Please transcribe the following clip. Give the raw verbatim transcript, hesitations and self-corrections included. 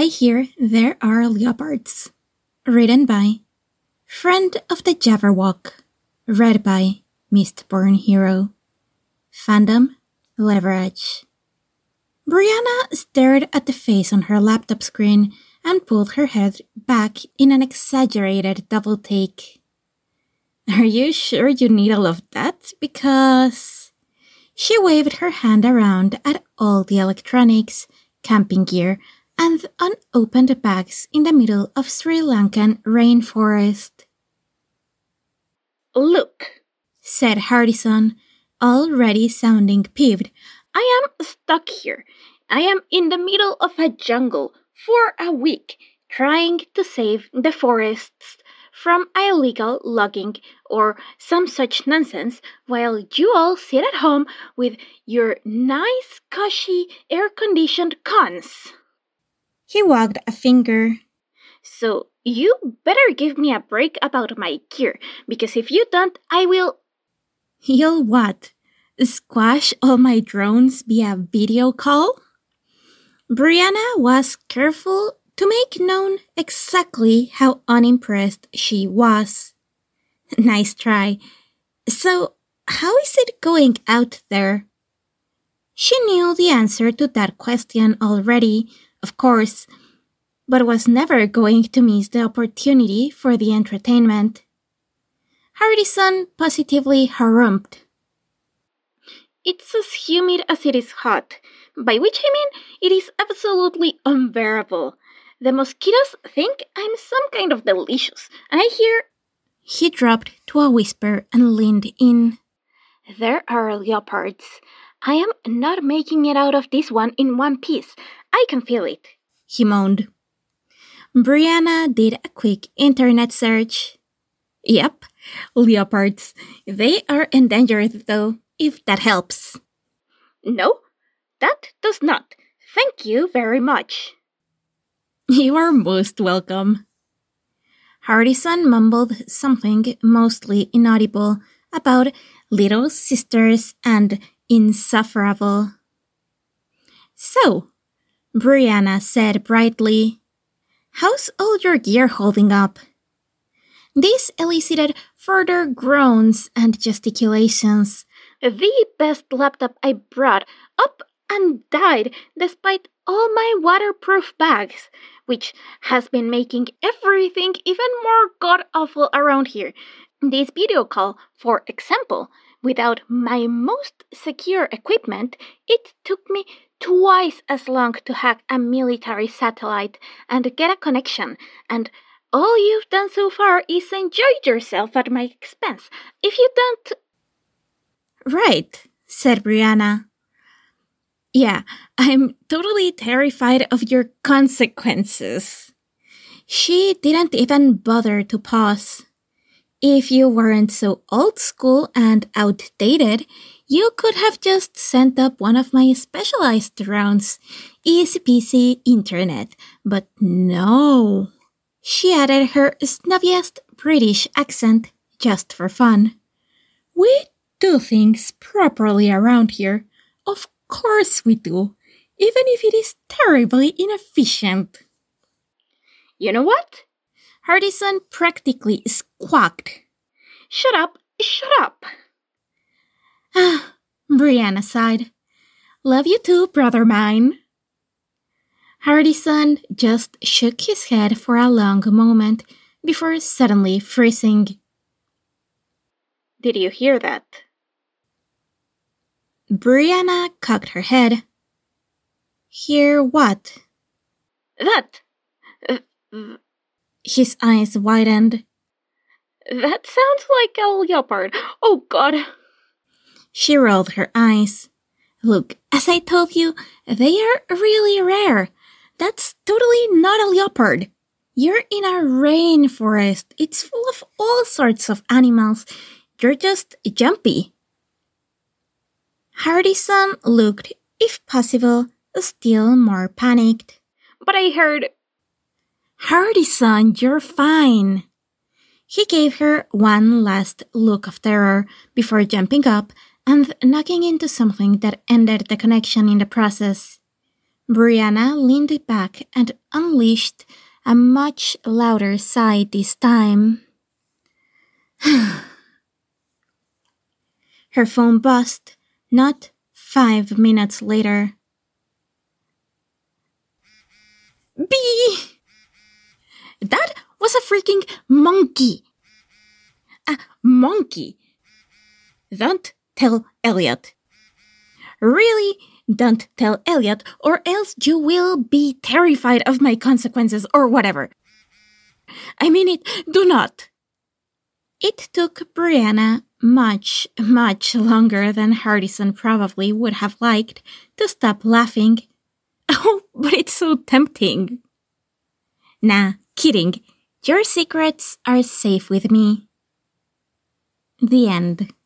I Hear There Are Leopards. Written by Friend of the Jabberwock. Read by Mistborn Hero. Fandom Leverage. Brianna stared at the face on her laptop screen and pulled her head back in an exaggerated double take. Are you sure you need all of that? Because... She waved her hand around at all the electronics, camping gear, and unopened bags in the middle of Sri Lankan rainforest. Look, said Hardison, already sounding peeved. I am stuck here. I am in the middle of a jungle for a week, trying to save the forests from illegal logging or some such nonsense, while you all sit at home with your nice, cushy, air-conditioned cons. He wagged a finger. So you better give me a break about my gear, because if you don't, I will... You'll what? Squash all my drones via video call? Brianna was careful to make known exactly how unimpressed she was. Nice try. So, how is it going out there? She knew the answer to that question already, of course, but was never going to miss the opportunity for the entertainment. Hardison positively harumphed. It's as humid as it is hot, by which I mean it is absolutely unbearable. The mosquitoes think I'm some kind of delicious, and I hear... He dropped to a whisper and leaned in. There are leopards. I am not making it out of this one in one piece. I can feel it. He moaned. Brianna did a quick internet search. Yep, leopards. They are endangered, though, if that helps. No, that does not. Thank you very much. You are most welcome. Hardison mumbled something mostly inaudible about little sisters and insufferable. So, Brianna said brightly, how's all your gear holding up? This elicited further groans and gesticulations. The best laptop I brought up and died despite all my waterproof bags, which has been making everything even more god-awful around here. This video call, for example, without my most secure equipment, it took me twice as long to hack a military satellite and get a connection, and all you've done so far is enjoy yourself at my expense. If you don't... Right, said Brianna. Yeah, I'm totally terrified of your consequences. She didn't even bother to pause. If you weren't so old school and outdated, you could have just sent up one of my specialized rounds. Easy peasy internet. But no. She added her snubbiest British accent just for fun. We do things properly around here. Of course we do, even if it is terribly inefficient. You know what? Hardison practically squawked. Shut up, shut up. Ah, Brianna sighed. Love you too, brother mine. Hardison just shook his head for a long moment before suddenly freezing. Did you hear that? Brianna cocked her head. Hear what? That. Uh, th- His eyes widened. That sounds like a leopard. Oh, God. She rolled her eyes. Look, as I told you, they are really rare. That's totally not a leopard. You're in a rainforest. It's full of all sorts of animals. You're just jumpy. Hardison looked, if possible, still more panicked. But I heard... Hardison, you're fine. He gave her one last look of terror before jumping up and knocking into something that ended the connection in the process. Brianna leaned back and unleashed a much louder sigh this time. Her phone buzzed not five minutes later. B! That was a freaking monkey! A monkey! Don't tell Elliot. Really, don't tell Elliot, or else you will be terrified of my consequences or whatever. I mean it, do not. It took Brianna much, much longer than Hardison probably would have liked to stop laughing. Oh, but it's so tempting. Nah, kidding. Your secrets are safe with me. The end.